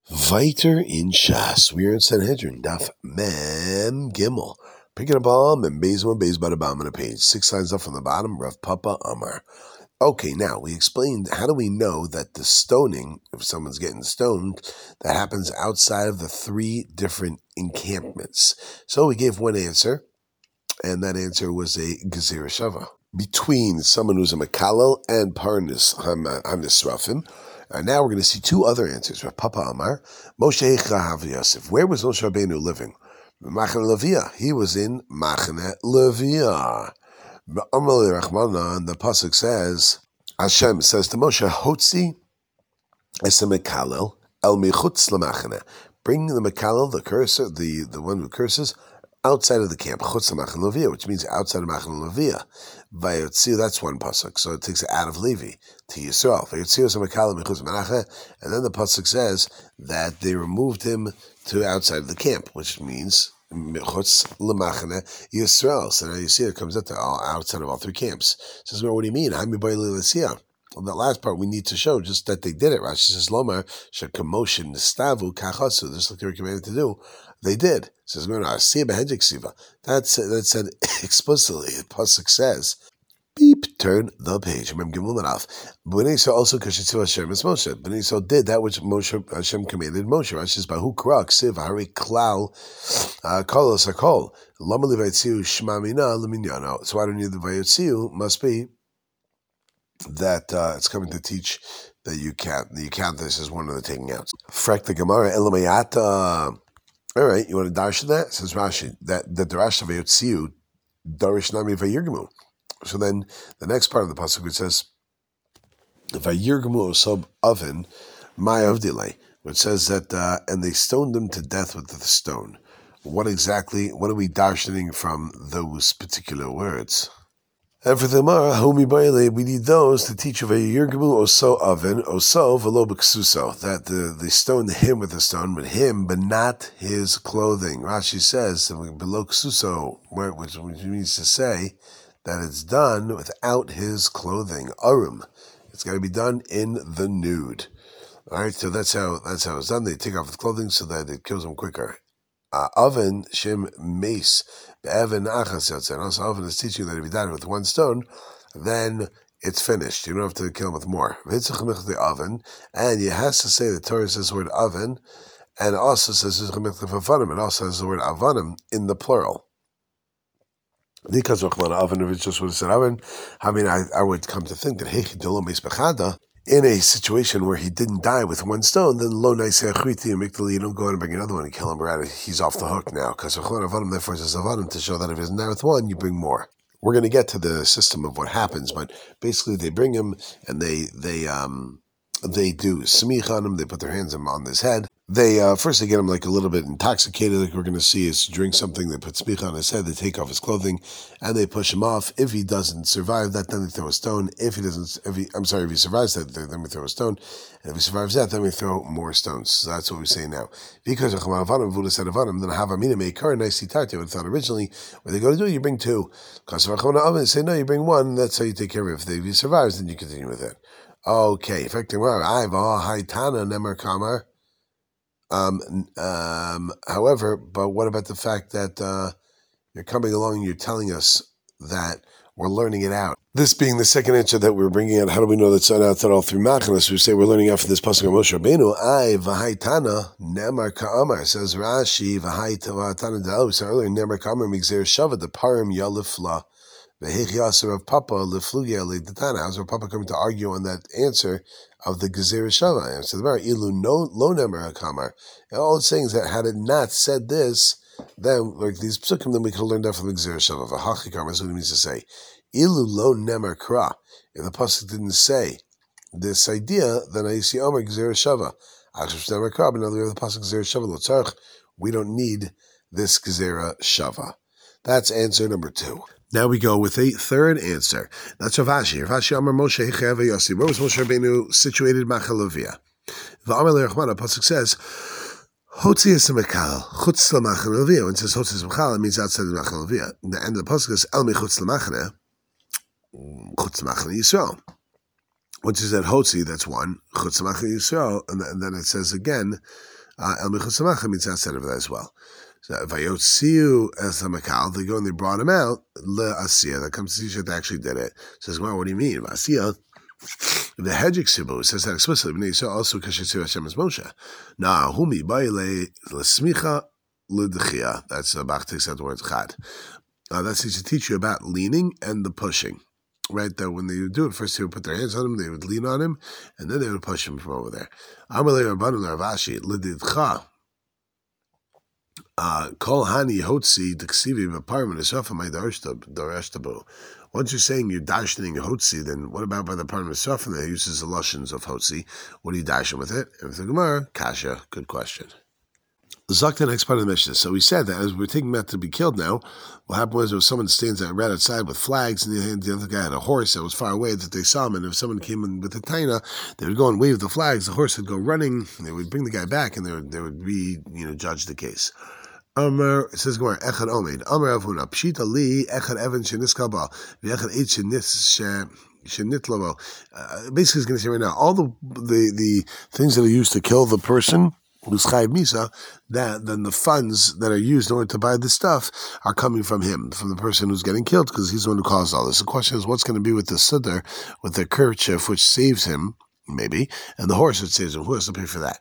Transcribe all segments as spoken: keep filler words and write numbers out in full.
Weiter in Shas, we are in Sanhedrin, Daf Mem Gimel. Picking up all and Beis one, Beis by the bottom of the page. Six lines up from the bottom, Rav Papa Amar. Okay, now we explained, how do we know that the stoning, if someone's getting stoned, that happens outside of the three different encampments? So we gave one answer, and that answer was a Gezerah Shava. Between someone who's a Mekalel and Parnis HaNisrafim. And now we're going to see two other answers. Rav Papa Amar, Moshe Chahav Yosef. Where was Moshe Rabbeinu living? Machane Levia. He was in Machane Levia. Amalei Rachmana, and the pasuk says, Hashem says to Moshe, Hotzi es Mekalel el michutz lemachane. Bring the Mekalel, the cursor, the, the one who curses, outside of the camp, chutz Machane Levia, which means outside of Machane Levia. Vayotzi, that's one pasuk, so it takes it out of Levi to Yisrael. Vayotzi es Mekalel michutz Menacheh, and then the pasuk says that they removed him to outside of the camp, which means michutz lemachane Yisrael. So now you see it comes out to all outside of all three camps. It says, well, what do you mean? Well, that last part we need to show just that they did it. Rashi says, Lomar shekamosh nistavu kachasu, just like they were commanded to do. They did. It says, that's that said explicitly. The pasuk says, beep, turn the page. Remember, Gimel Manaf. Bnei Yisrael also kashitzu Hashem is Moshe. Bnei Yisrael did that which Moshe Hashem commanded Moshe. Rashi says, Bahu krak siv hari klal kolos hakol lama levaytziu shma mina leminyano. So I don't need the vayotziu. Must be that uh, it's coming to teach that you count. You count this as one of the taking outs. Frek the Gemara elamayata. All right, you want to dash that? Says Rashi that the darash of vayotziu darish nami vayirgemu. So then the next part of the pasuk which says, "Vayirgemu osob oven ma'avdilei," which says that uh, and they stoned them to death with the stone. What exactly? What are we darshaning from those particular words? And for the Gemara, homi b'ayile, we need those to teach of vayirgemu oso oven oso v'lo b'ksuso, that the, they stoned him with a stone, with him, but not his clothing. Rashi says below ksuso, which means to say that it's done without his clothing. Arum. It's got to be done in the nude. All right, so that's how that's how it's done. They take off his clothing so that it kills him quicker. Uh, oven shim mace be'even achas yotzei. Also, oven is teaching that if you die with one stone, then it's finished. You don't have to kill him with more. The oven, and you has to say the Torah says the word oven, and it also says it also says the word avanim in the plural. Because oven, if it just would have said oven, I mean, I, I would come to think that in a situation where he didn't die with one stone, then lo naisei you don't go and bring another one and kill him. Right? He's off the hook now. Because therefore says avanim to show that if he isn't there with one, you bring more. We're going to get to the system of what happens, but basically they bring him and they they um they do smich on him. They put their hands on his head. They uh, first they get him like a little bit intoxicated, like we're going to see. Is drink something. They put smich on his head. They take off his clothing and they push him off. If he doesn't survive that, then they throw a stone. If he doesn't, if he, I'm sorry, if he survives that, then we throw a stone. And if he survives that, then we throw more stones. So that's what we say now. Because then havamina may occur. Nice tarty. What I thought originally, what they go to do, you bring two. Because they say no, you bring one. That's how you take care of it. If he survives, then you continue with it. Okay, effective. Um, um, however, but what about the fact that uh, you're coming along and you're telling us that we're learning it out? This being the second answer that we're bringing out, how do we know that's out that all through Machanas? We say we're learning out for this pasuk of Moshe Rabbeinu. I v'haitana nemar ka'amar, says Rashi v'haitana da'el. We said earlier nemar ka'amar migzer shava the parim yalifla. V'hechi of Papa lefluya le'datana. How's Rav Papa coming to argue on that answer of the Gezerah Shava? So the very ilu no lo nemer hakamar. All it's saying is that had it not said this, then like these psukim, then we could learn that from the Gezerah Shava. V'hachikam is what it means to say. Ilu lo nemer kra. If the pasuk didn't say this idea, then I see Omer Gezerah Shava. Achshav nemer kra. But now the pasuk Gezerah Shava lo tzarich. We don't need this Gezerah Shava. That's answer number two. Now we go with a third answer. That's Rav Ashi. Rav Ashi Amar Moshe Hechav Yossi. Where was Moshe Rabbeinu situated? Machalovia. The Amar Le'Rachmana pasuk says, Hotzi es Mekal Chutz LaMachalovia. When it says Hotzi es Mekal, it means outside of Machalovia. The end of the pasuk is El Mechutz LaMachane Chutz LaMachane Yisrael. Once you said Hotzi, that's one. Chutz Samach Yisrael, and then it says again, El Michutz Samach means outside of that as well. So Vayotziu Es HaMakal, they go and they brought him out, Le Asiya, that comes to teach that they actually did it. Says, well, what do you mean? Asiya, the Hedjik Sibu says that explicitly. So also Kashetziu Hashem as Moshe. Now, Humi Baile Lesmicha L'Dechia. That's the Bachtik said the word Chad. Uh, that's to teach you about leaning and the pushing. Right, that when they would do it, first they would put their hands on him, they would lean on him, and then they would push him from over there. Amalei Rabbanu Ravashi Lididcha Kol Hani Hotzi D'Ksivi B'Parim Nesofa My Dareshtabu. Once you're saying you're dashing Hotzi, then what about by the Parim Nesofa that uses the lashons of Hotzi? What are you dashing with it? And with the Gemara, Kasha, good question. Zok, the next part of the Mishnah. So we said that as we're taking him out to be killed now, what happened was there was someone stands out right outside with flags, and the, the other guy had a horse that was far away that they saw him, and if someone came in with a taina, they would go and wave the flags, the horse would go running, they would bring the guy back, and they would, they would re, you know, judge the case. Amar, it says, Echad Omeid, Amar Avuna, Pshita Li, Echad Evan Sheniskaba, V'echad Eight Shenis Shenitlovo. Basically, he's going to say right now, all the, the, the things that are used to kill the person, who's Chayiv Misa, that then the funds that are used in order to buy the stuff are coming from him, from the person who's getting killed, because he's the one who caused all this. The question is, what's going to be with the Siddur, with the kerchief, which saves him, maybe, and the horse that saves him. Who has to pay for that?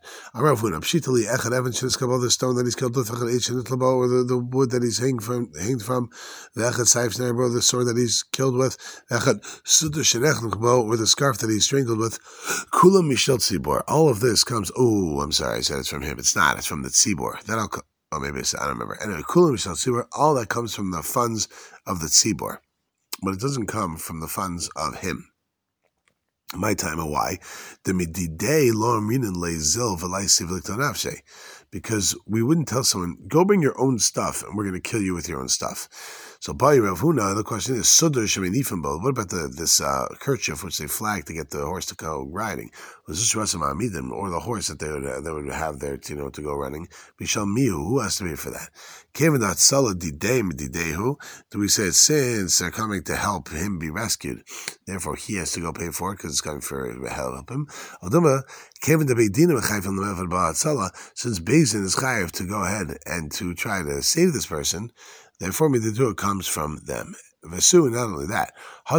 The stone that he's killed with, or the, the wood that he's hanged from, hanged from, the sword that he's killed with, or the scarf that he's strangled with. All of this comes, oh, I'm sorry, I said it's from him. It's not, it's from the tzibor. That'll, oh, maybe it's, I don't remember. Anyway, all that comes from the funds of the tzibor, but it doesn't come from the funds of him. My time and why? The mididei lo amrinin le'zil v'laisiv l'ktanavshe, because we wouldn't tell someone, go bring your own stuff and we're going to kill you with your own stuff. So by Rav Huna, the question is, Sudar shemenifim. What about the this uh, kerchief which they flag to get the horse to go riding? Was this Rasam Amidim, or the horse that they would uh, they would have there to, you know, to go running? Bishal Mihu, who has to pay for that? Kevin that Sala Didei Mididehu. Do we say since they're coming to help him be rescued, therefore he has to go pay for it because it's coming for help him? Alduma Kevin the Beidina Chayv on the Mevad Ba'atzala, since Bezin is Chayv to go ahead and to try to save this person. Therefore, me to do it comes from them. Vesu, not only that,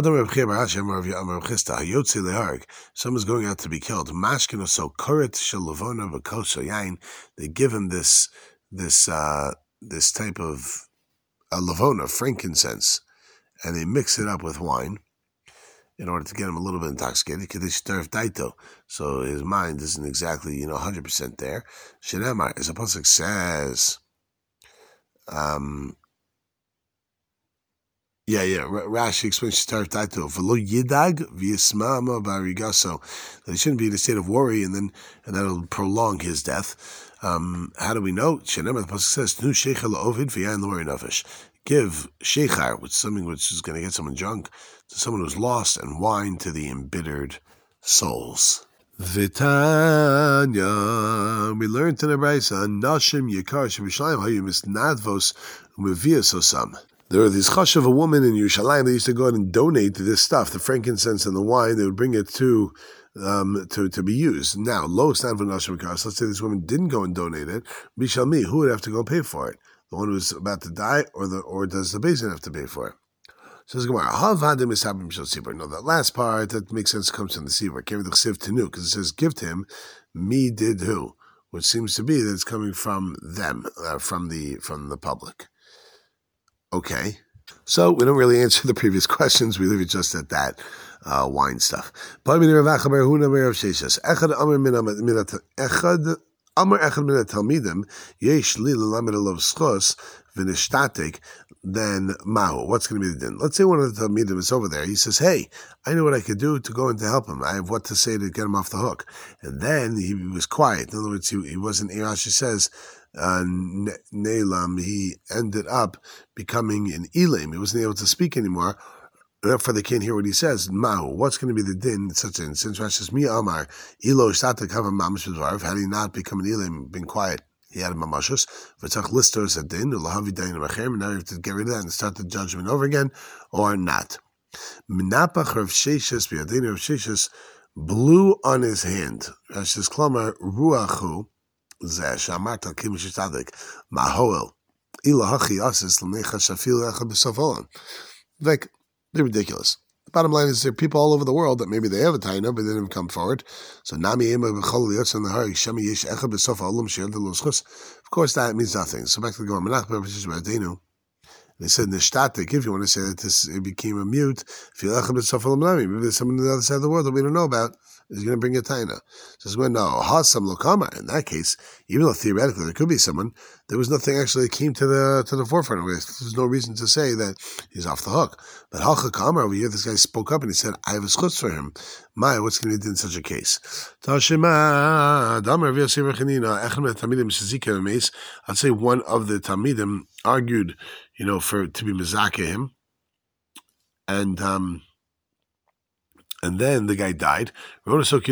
someone's going out to be killed. They give him this this uh, this type of a lavona, frankincense, and they mix it up with wine in order to get him a little bit intoxicated. So his mind isn't exactly, you know, one hundred percent there. Shemar, as a pasuk says, um. Yeah, yeah. Rashi explains Shtar Taito v'lo yidag v'yisma'ama barigaso, that he shouldn't be in a state of worry, and then and that'll prolong his death. Um, how do we know? Shenemar, the pasuk says, "Nu sheichar la'ovid v'yayin l'ori nafesh." Give sheichar, which is something which is going to get someone drunk, to someone who's lost, and wine to the embittered souls. V'tanya, we learned in the Brayso, Nashim Yikar Shebishlayim Hayu Misnadvos Umevias Osam. There were these chash of a woman in Yerushalayim. They used to go out and donate this stuff, the frankincense and the wine. They would bring it to um, to, to be used. Now, lo stand for nashim karas. Let's say this woman didn't go and donate it. Bishalmi, who would have to go pay for it? The one who's about to die, or the or does the basin have to pay for it? So Gemara, havadim is happening shel tzibur. No, that last part that makes sense comes from the tzibur. Came the chsiv tenu, because it says give to him. Me did who, which seems to be that it's coming from them, uh, from the from the public. Okay, so we don't really answer the previous questions. We leave it just at that uh, wine stuff. Echad amar echad min talmidim yesh li lelamed alav schos v'nishtatik. Then mahu, what's going to be the din? Let's say one of the talmidim is over there. He says, "Hey, I know what I could do to go and to help him. I have what to say to get him off the hook." And then he was quiet. In other words, he, he wasn't. Rashi says. Uh, Nelam, he ended up becoming an Elam. He wasn't able to speak anymore. Therefore, they can't hear what he says. Mahu, what's going to be the din in such an instance? Rashi says, Mi Amar, Elo Shata Kava Mamash B'Dvarav. Had he not become an Elam, been quiet, he had a mamashus. V'tzach listos a din, Ulahavi Dayin Machem. Now you have to get rid of that and start the judgment over again, or not. Minapach Rav Sheshes, B'Yadin Rav Sheshes, blew on his hand. Rashi says, Klomar ruachu zeh shamat al kim shitadik mahoel ila hachi asis l'necha shafil echa b'sof. Like, they're ridiculous. The bottom line is there are people all over the world that maybe they have a taina, but they didn't come forward. So nami ema b'chol liyotz in the hari shemi yesh echa b'sof ha'olam she'en de lo schus. Of course, that means nothing. So back to the Gemara, Menach b'Rav B'Adenu. They said neshtatik. If you want to say that this it became a mute, maybe there's someone on the other side of the world that we don't know about is going to bring a taina. So it's going no hasam lokama. In that case, even though theoretically there could be someone, there was nothing actually that came to the to the forefront. There's no reason to say that he's off the hook. But halcha kamar over here, this guy spoke up and he said, "I have a schutz for him. Maya, what's going to be in such a case?" Tashema damar v'yasir v'chanina echem tamidim shezika meis. I'd say one of the tamidim argued, you know, for to be mezakeh him, and um, and then the guy died. We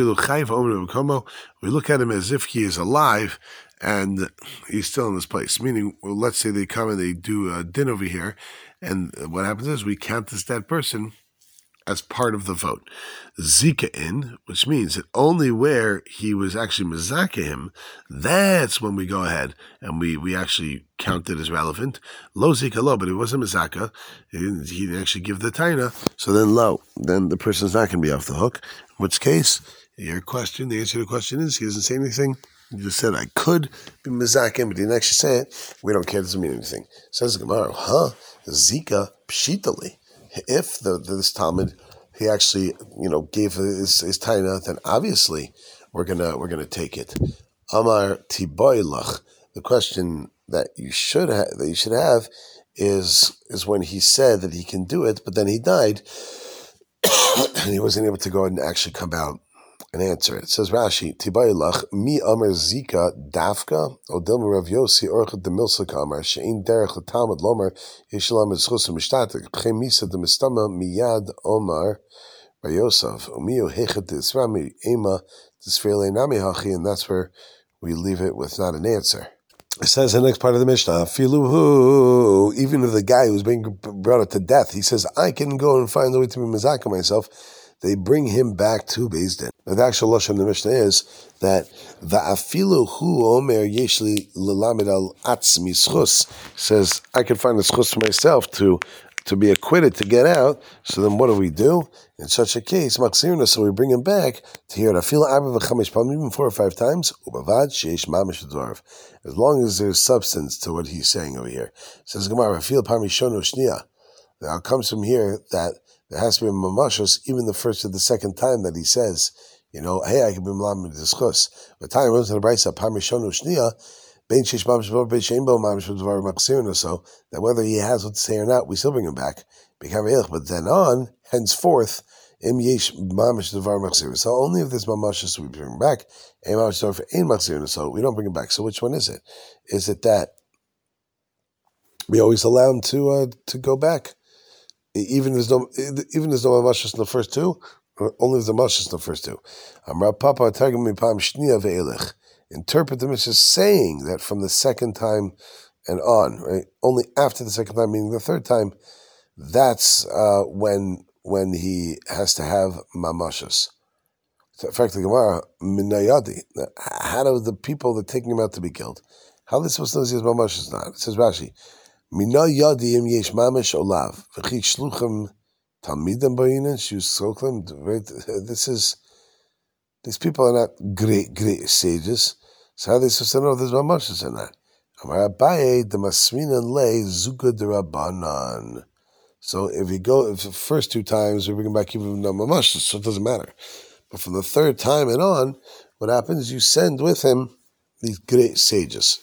look at him as if he is alive and he's still in this place. Meaning, well, let's say they come and they do a din over here, and what happens is we count this dead person as part of the vote. Zika in, which means that only where he was actually mezakeh him, that's when we go ahead and we, we actually count it as relevant. Lo zika lo, but it wasn't mezakeh. He didn't, he didn't actually give the taina. So then lo, then the person's not going to be off the hook. In which case, your question, the answer to the question is, he doesn't say anything. He just said, I could be mezakeh, but he didn't actually say it. We don't care, it doesn't mean anything. Says the Gemara, huh? Zika pshitali. If the, this Talmud, he actually, you know, gave his, his taina, then obviously we're gonna we're gonna take it. Amar tiboylach. The question that you should have that you should have is is when he said that he can do it, but then he died, and he wasn't able to go and actually come out and answer it. It says Rashi, tiboylach mi amar zika dafka odil Rav Yossi orchad de milsa kamar shein derech l'talmud lomer yishalam eschus mishtatik b'chem misa de mistama miyad omar Rav Yosef umiu hechet d'isrami ema d'sfeirle nami hachi, and that's where we leave it with not an answer. It says in the next part of the Mishnah, Filuhu, even if the guy who's being brought up to death, he says, I can go and find a way to be mezakeh myself, they bring him back to Beis Din. The actual lashon of the Mishnah is that va'afilu hu omer yeshli l'lamed al atzmi schus, says I can find a schus for myself to to be acquitted to get out. So then what do we do in such a case? Maksirna, so we bring him back to hear afilu arba v'chamesh palm, even four or five times. Ubavad sheish mamish v'dvarv, as long as there's substance to what he's saying over here. It says Gemara afilu parmishono shnia. Now it comes from here that there has to be a mamashos even the first or the second time that he says, you know, hey, I can be malam with discuss. But time runs to the brayso parmishonu shnia, bein sheish mamish v'dvar bein shein bo mamish v'dvar maksirna, so that whether he has what to say or not, we still bring him back. But then on, henceforth, im yesh mamish v'dvar maksirna. So only if there's mamashos we bring him back. Ein mamish v'dvar ein maksirna, so we don't bring him back. So which one is it? Is it that we always allow him to uh, to go back? Even there's no, even there's no mamashos in the first two, or only the mamashos in the first two. Amar Papa targum mipam shnia ve'elech. Interpret the Mishnah saying that from the second time and on, right? Only after the second time, meaning the third time, that's uh, when when he has to have mamashos. So, in fact, the Gemara minayadi. How do the people that are taking him out to be killed? How are they supposed to know he has mamashos? Not. It says Rashi. Mina yadim yesh mamish olav v'chi shluchim talmidim b'yinin shu soklim. This is, these people are not great great sages. So how are they supposed to know if there's mamashos in that? Amar Abaye demasminan lei zuka derabanan. So if you go, if the first two times we bring him back even no mamashos, so it doesn't matter. But from the third time and on, what happens is you send with him these great sages.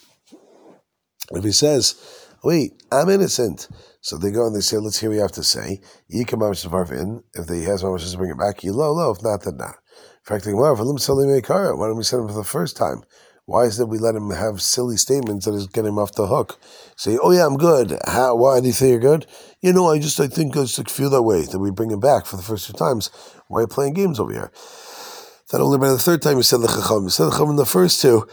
If he says, wait, I'm innocent. So they go and they say, let's hear what you have to say. If they has mamashos to bring it back, you low, low. If not, then not. In fact, why don't we send him for the first time? Why is it we let him have silly statements that is getting him off the hook? Say, oh yeah, I'm good. How, why do you think you're good? You know, I just, I think I just feel that way. That we bring him back for the first two times. Why are you playing games over here? That only by the third time you said the chacham. You said the chacham in the first two.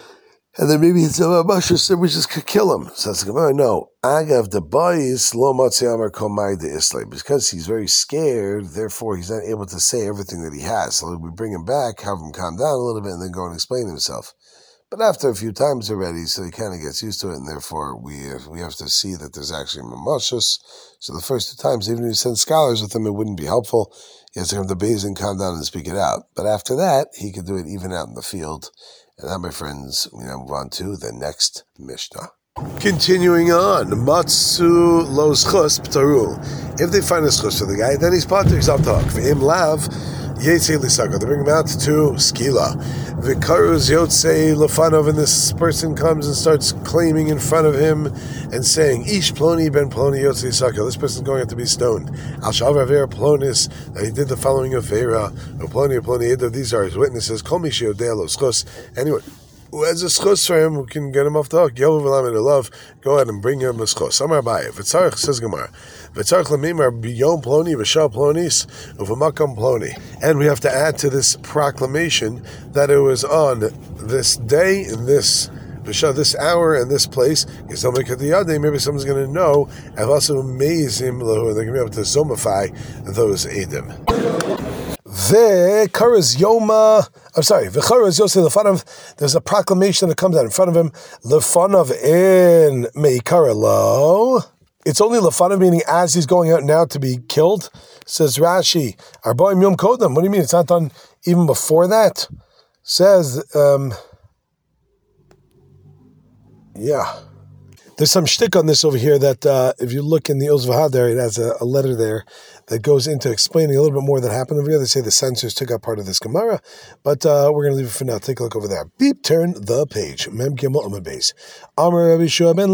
And then maybe it's a mushroom, so we just could kill him. So it's like, no, Agav the boys lo matziamar komai de islam, because he's very scared. Therefore, he's not able to say everything that he has. So we bring him back, have him calm down a little bit, and then go and explain himself. But after a few times already, so he kind of gets used to it, and therefore we have, we have to see that there's actually mamashus. So the first two times, even if you send scholars with him, it wouldn't be helpful. He has to come to Beis and calm down and speak it out. But after that, he could do it even out in the field. And now, my friends, we now move on to the next Mishnah. Continuing on, Matsu lo schus p'taru. If they find a schus for the guy, then he's pater, he's off talk. V'im lav, Yetze Lisaka. They bring him out to Skila. Vikaruz Yotze Lefanov, and this person comes and starts claiming in front of him and saying, Ish Ploni ben Ploni Yotze Lisaka. This person's going to be stoned. Al Shav Avera Plonis, that he did the following Avera. Ploni Ploni Eda. These are his witnesses. Kol Mishi Yodea Lo Schus. Anyone who has a schus for him, who can get him off the hook, Yovav V'lam love, go ahead and bring him a schus. Amar Abaye. V'tzarech, says Gemara. V'tzarech l'mimar biyom ploni v'shah plonis u'v'makam ploni. And we have to add to this proclamation that it was on this day, in this v'shah, this hour, and this place. Maybe someone's going to know. And also amazing, they're going to be able to zomify those edim. V'karas Yoma, I'm sorry, V'karas Yosei Lefanov, there's a proclamation that comes out in front of him, Lefanov in Meikara Lo. It's only Lefanov, meaning as he's going out now to be killed. Says Rashi, Arbaim Yom Kodam. What do you mean? It's not done even before that? Says, um, yeah. There's some shtick on this over here that uh, if you look in the Oz V'Had there, it has a, a letter there that goes into explaining a little bit more that happened over here. They say the censors took out part of this Gemara, but uh, we're going to leave it for now. Take a look over there. Beep, turn the page. Mem Gimel Amud Beis. Amar Rabbi Shua ben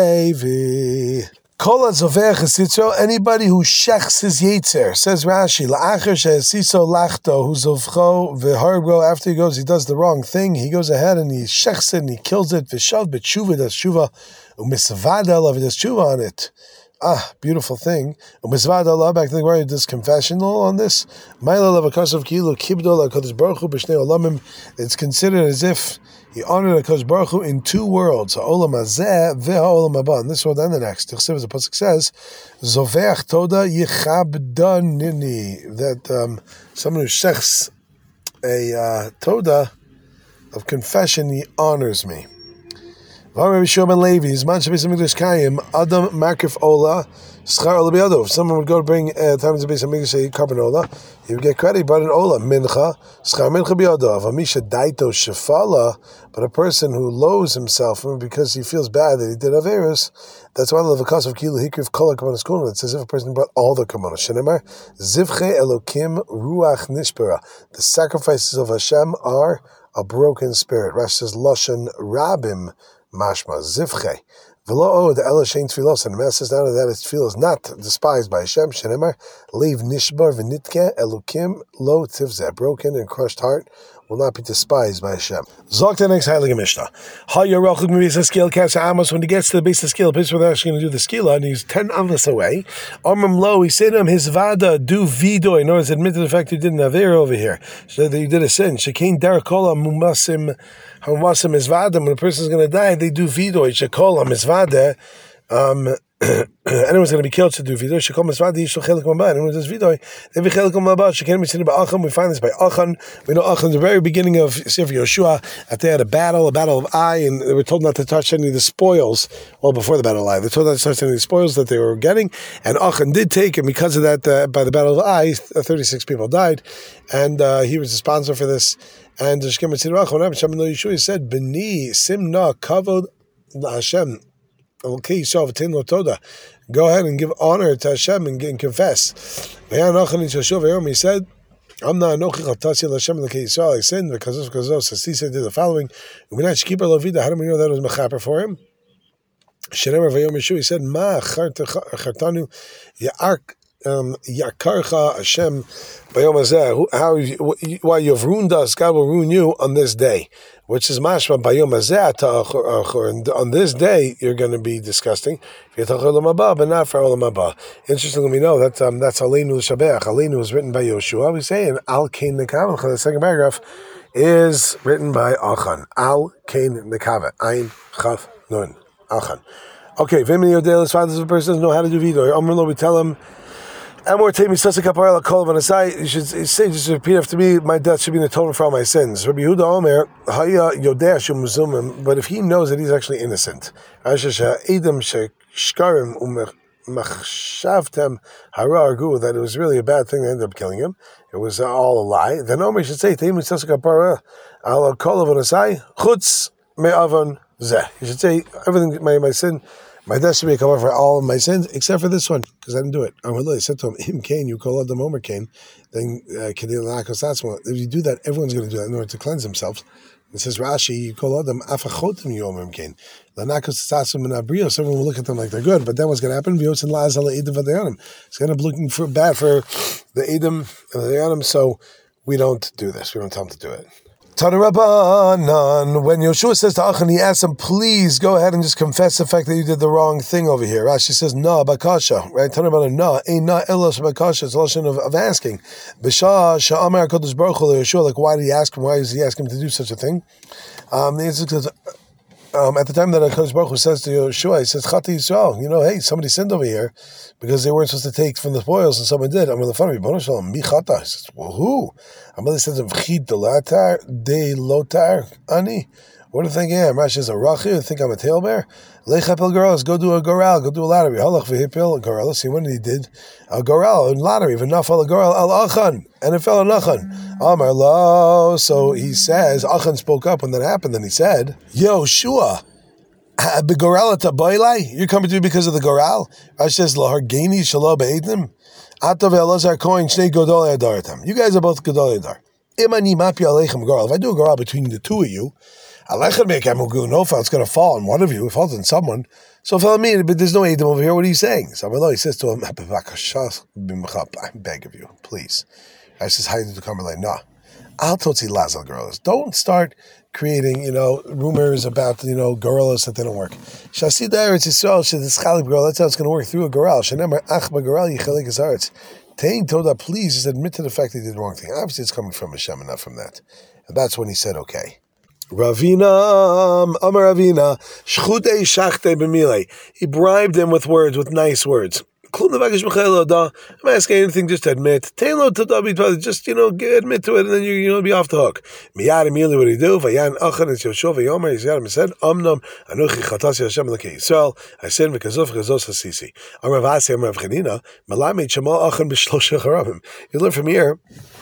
Levi. Kol hazoveh chesitzo, anybody who shechs his yetzer, says Rashi, la'acher she'esiso lachto, huzovcho v'hargo, after he goes, he does the wrong thing, he goes ahead and he shechs it and he kills it, v'shav b'tshuva, does tshuva, u'misavad alav, he does tshuva on it. Ah, beautiful thing. U'misvad alav, back to the Gemara, he does confessional on this. Ma'ila lavakasav kilu kibdo la'kodesh baruch hu b'shnei olamim, it's considered as if he honored HaKadosh Baruch Hu in two worlds, ha'olam hazeh ve'ha'olam haba. In this world and the next. As the pasuk says, Zoveach toda yichabdanini, that um, someone who shechs a uh, toda of confession, he honors me. Rabbi Shua ben Levi, Zman Shabbos HaMikdash Kayim, Adam Makif Ola, Schar Ola B'yado. If someone would go to bring uh, time to the Beis HaMikdash, say carbon Ola, he would get credit. He brought an Ola, Mincha, Schar Mincha B'yado. Amisha Daito Shefala, but a person who lowers himself because he feels bad that he did Averis, that's why the Levakas of Kilu Hikriv Kol HaKamonos Kulon. It's as if a person brought all the Kamonos. Shenemar, Zivche Elokim Ruach Nishpera. The sacrifices of Hashem are a broken spirit. Rashi says, Loshen Rabim, Mashma Zivche. V'lo the Ela Shein Tfilos, and the Master says now that his tefillah is not despised by Hashem. Shenemar Leiv Nishbar V'nitke Elukim Lo Tivzeh. Broken and crushed heart will not be despised by Hashem. Zok the next Heilige Mishnah. Hayarachuk Mivisa Skill Kasa Amos. When he gets to the base of skill, the place where they're actually going to do the skila, and he's ten amos away. Armam Lo, he said to him, his vada do vido. In order to admit to the fact you did an aver over here, so that you did a sin. Shekain Darakola Mumasim Hamasim Isvada. When a person is going to die, they do vido. Shakola Misvada. Um, anyone's going to be killed to do vidoy. Shekom misvadi yishol chelik mabah. Anyone who does vidoy, they be chelik mabah. Shekem mitzini ba'acham. We find this by Achan. We know Achan, the very beginning of Sefer Yoshua, that they had a battle, a battle of Ai, and they were told not to touch any of the spoils. Well, before the battle of Ai, they were told not to touch any of the spoils that they were getting, and Achan did take, and because of that, uh, by the battle of Ai, thirty-six people died, and uh, he was responsible for this. And Shekem mitzini ba'acham. When Hashem lo Yeshua, he said, "B'ni simna kavod Hashem." Okay, so go ahead and give honor to Hashem and, and confess. He said, I'm not Anochi Chatasi Hashem L'Kei Yisrael. I sinned because of because of Sasisa did the following. How do we know that was mechaper for him? Shenemar Vayom Yeshu. He said, Ma Chartanu Ya'ark Yakarcha Hashem Vayom Hazeh. How why you've ruined us, God will ruin you on this day. Which is mashma bayom hazeh, and on this day you're going to be disgusting. But not for olam haba. Interestingly, we know that um, that's Aleinu Shabech. Aleinu was written by Yoshua. We say in Al Kain Nekam, the second paragraph is written by Achan. Al Kain Nekave. Ein Chaf Nun. Achan. Okay, Vimini Odelis, fathers of a person doesn't know how to do Vidor. Amrlo, we tell him, Amor Temi Sasa Kapara Kol Vanasai, you should say, just repeat after me, my death should be an atonement for all my sins. Rabbi Yehuda Omer, Haya Yodesh Umzumim, but if he knows that he's actually innocent. Ashasha Edom Shekarim Umech. Machshavtem hara argu, that it was really a bad thing that ended up killing him. It was all a lie. Then Omer should say, Teimu tzasik kapara ala kol avon asai chutz me'avon zeh. You should say, everything, my, my sin, my death should be a cover for all of my sins, except for this one, because I didn't do it. I said to him, Im Cain, you call out the Omer Cain, then Kedil Lakos Tatzma. If you do that, everyone's going to do that in order to cleanse themselves. It says Rashi, you call out them afachotim yomim Cain. Lanakos Tatzim and Abrios, everyone will look at them like they're good, but then what's going to happen? It's going to end up looking for bad for the Edom and the Dayanim, so we don't do this. We don't tell them to do it. Tanarabanan, when Yoshua says to Achan, he asks him, please go ahead and just confess the fact that you did the wrong thing over here. Rashi says, no, bakasha, right? Tanarabanan, no, ain't not elos bakasha, it's a lesson of, of asking. B'shah, sha'amar HaKadosh Baruch Hu Yoshua, like, why did he ask him? Why does he ask him to do such a thing? Um, the answer is because Um, at the time that HaKadosh Baruch Hu says to Yoshua, he says, Chati Yisrael, you know, hey, somebody sinned over here because they weren't supposed to take from the spoils, and someone did. I'm going to find me. Mi chata. He says, well, who? I'm going to say, V'chid delatar de lotar ani. What do you think I am? Rashi says, a rachi? You think I'm a tail bear? Lechapel goral, go do a goral, go do a lottery. Halach v'hipil goral. Let's see what he did. A goral, a lottery. V'nafal a goral al Achan, and it fell on Achan. Amar lo. So he says, Achan spoke up when that happened, and he said, Yoshua, begoral tabaylai. You're coming to me because of the goral? Rashi says, lahargeni shalo be'ednim. Atav elazar koin shnei godolei adaratam. You guys are both godolei adar. Imani mapi aleichem goral. If I do a goral between the two of you, Alechem me'kamugu, no fall, it's going to fall on one of you. It falls on someone. So for me, but there's no Edom over here. What are you saying? So he says to him, I beg of you, please. I says, how do you come like, no. I'll totzi lazal gorillas. Don't start creating, you know, rumors about, you know, gorillas that they don't work. Shasi da'eretz Yisrael, shedischalik gorilla. That's how it's going to work through a gorilla. Shenemar ach b'gorilla yichalik haaretz. Tein toda, please, just admit to the fact that he did the wrong thing. Obviously, it's coming from Hashem and not from that. And that's when he said, okay. Ravina, Amar Ravina, Shchute Shachte B'milei. He bribed him with words, with nice words. I'm asking anything, just admit. Just, you know, admit to it, and then you, you know, be off the hook. Miyad immediately what he do? Vayan Achan and Yoshua Vayomer. He's got him and said, Amnam Anochi Chatasi Hashem L'kei Yisrael. I sinned because of Chazos Hasisi. Amar Vasi Amar Avchanina. Malamid Shamal Achan B'Shlosha Charabim. You learn from here.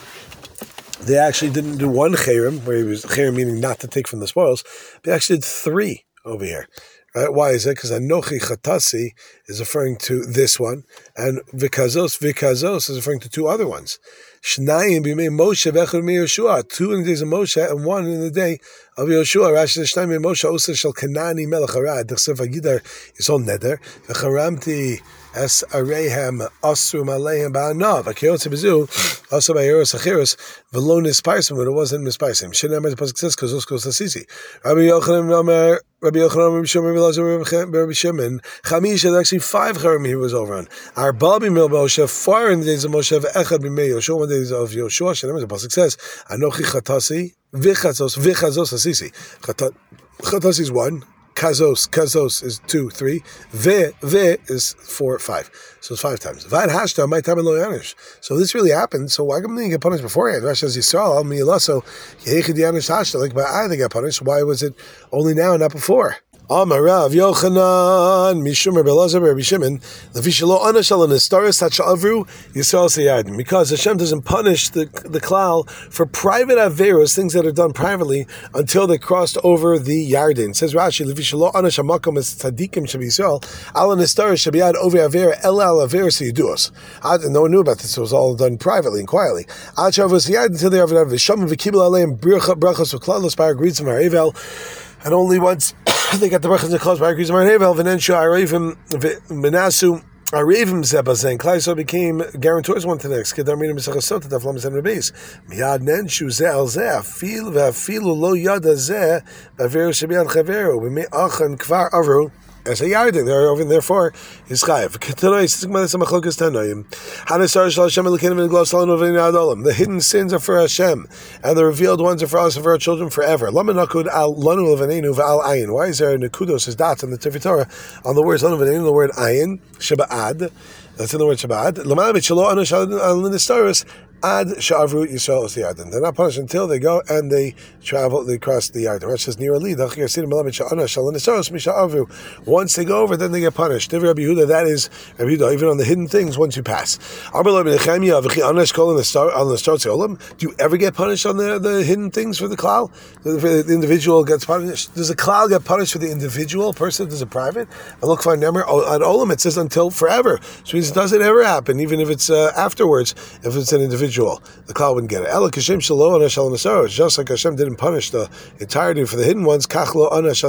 They actually didn't do one cherem, where he was cherem meaning not to take from the spoils. They actually did three over here. Right? Why is it? Because Anochi Chatasi is referring to this one, and Vikazos Vikazos is referring to two other ones. Shnayim b'mei Moshe v'echad b'mei Yoshua. Two in the days of Moshe and one in the day of Yoshua. Rashi says Shnayim b'mei Moshe osa shel Kanani melech Arad. D'chsev v'gidar yisol neder v'charamti es arehem asrum alehem ba'anav. Akiyotze b'zu also by Eros Achiros v'lo nisparsim, but it wasn't misparsim. Shnayim the pasuk says kazos kos tasisi. Rabbi Yochanan Omer Rabbi Yochanan Rabbi Shimon Rabbi Elazar Rabbi Shimon Chamish is actually five cherem he was over on. Our Babi Mil Moshe four in the days of Moshe v'echad b'mei Yoshua one days of Yoshua. Shnayim the pasuk says Anochi Chatasi v'chazos v'chazos asisi. Chatasi is one. Kazos, Kazos is two, three. Ve, Ve is four, five. So it's five times. Vad hashta, my time in lo yanish. So this really happened. So why come they get punished beforehand? Rashi says Yisrael, al mi ilaso, yechid yanish hashta. Like by I they got punished. Why was it only now and not before? Amarav Yochanan Mishum Rabbi Elazar Rabbi Shimon Levishalo Anashal and Estaris Tachavru Yisrael Seyadim, because Hashem doesn't punish the the klal for private averos, things that are done privately, until they crossed over the Yarden. It says Rashi Levishalo Anash Hamakom Es Tzadikim Shabi Yisrael Al Estaris Shabiyad over Avera El Al Averos Yiduos. No one knew about this. It was all done privately and quietly. Al Shavos Yad until they have Visham V'Kibul Aleim Brachos V'Klalos Bar Greets from Haravel, and only once they got the brachas and close by Agrees Mar Hevel, Venensha Arevim Menasu Arevim Zebazen. Klaiso became guarantors one to the next. Kedar Mina Misachasot Taflam Sen Rebbeis. Miyad Nenshu Ze Al Ze Afil Vafilu Lo Yada Ze Baveru Shabiad Chaveru B'me Achan Kvar Avru as a yarding. They're over, therefore is chayav. The hidden sins are for Hashem, and the revealed ones are for us and for our children forever. Why is there a nekudos as dots on the Tiferet Torah on the words lanu v'neinu, the word ayin shaba'ad? That's in the word shaba'ad. Ad sha'avru Yisrael os the Yarden. They're not punished until they go and they travel, they cross the Yarden. Rashi says, once they go over, then they get punished. Rabbi Yehuda, that is Rabbi Yehuda, even on the hidden things once you pass. Do you ever get punished on the, the hidden things for the klal? The, the individual gets punished. Does the klal get punished for the individual person? Does it private? I look for a number on Olam. It says until forever. So it means it doesn't ever happen, even if it's uh, afterwards. If it's an individual, the klal wouldn't get it. Just like Hashem didn't punish the entirety for the hidden ones, they went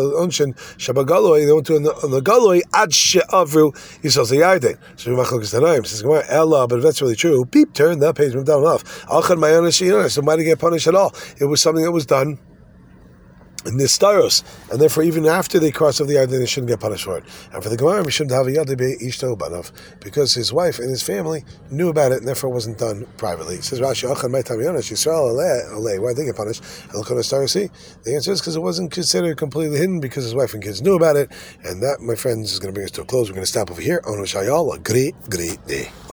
to the galoi ad she'avru Yisrael zayarden. So says, Ella, but if that's really true, beep, turn that page, move down and off. So why did he get punished at all? It was something that was done in this staros, and therefore even after they cross over the Yarden, they shouldn't get punished for it. And for the Gemara, we shouldn't have a yad be ishto banov, because his wife and his family knew about it, and therefore it wasn't done privately. It says Rashi, Achan my tam yonash Yisrael alei. Why did they get punished? And look on the staros. The answer is because it wasn't considered completely hidden, because his wife and kids knew about it. And that, my friends, is going to bring us to a close. We're going to stop over here on Shayal. A great, great day.